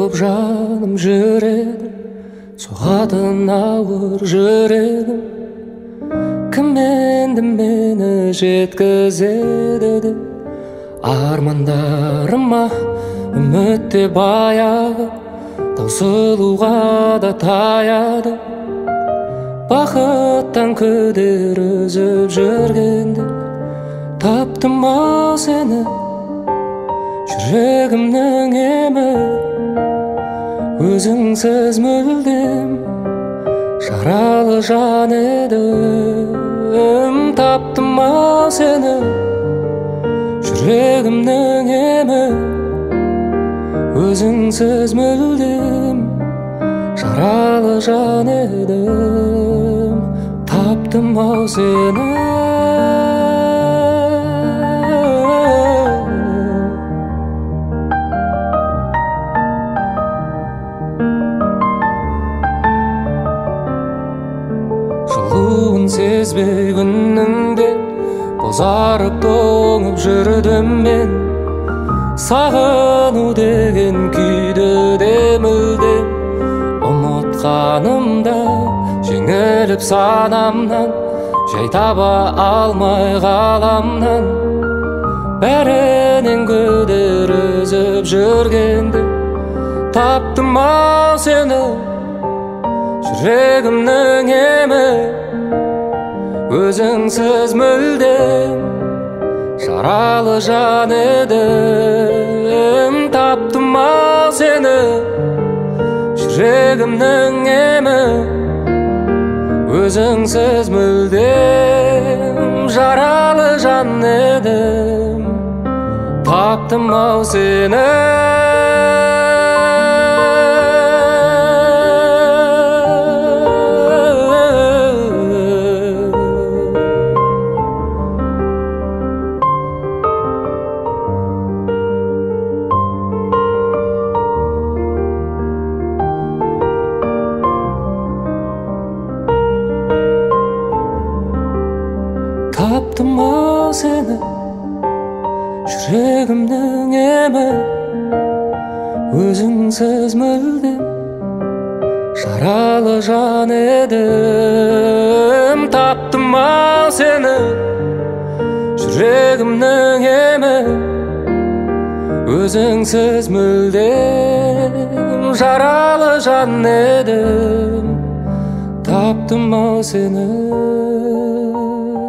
боп жаным жүрегім, соғатын ауыр жүрегім. Кім енді мені жеткізеді деп армандарыма үміт те баяғы, таусылуға да таяды. Бақыттан күдер үзіп жүргенде таптым ау сені, жүрегімнің емі. Өзіңсіз мүлдем жаралы жан едім. Таптым ау сені, жүрегімнің емі. Өзіңсіз мүлдем жаралы жан едім. Таптым ау сені. Жылуын сезбей күннің де бозарып тоңып жүрдім мен. Сағыну деген күйді де мүлдем ұмытқанымда, жеңіліп санамнан, жай таба алмай ғаламнан. Бәрінен күдер үзіп жүргенде таптым ау сені, жүрегімнің емі. Өзіңсіз мүлдем жаралы жан едім. Таптым ау сені, жүрегімнің емі. Өзіңсіз мүлдем жаралы жан едім. Таптым ау сені. Таптым ау сені, жүрегімнің емі. Өзіңсіз мүлдем жаралы жан едім. Таптым ау сені, жүрегімнің емі. Өзіңсіз мүлдем жаралы жан едім. Таптым ау сені.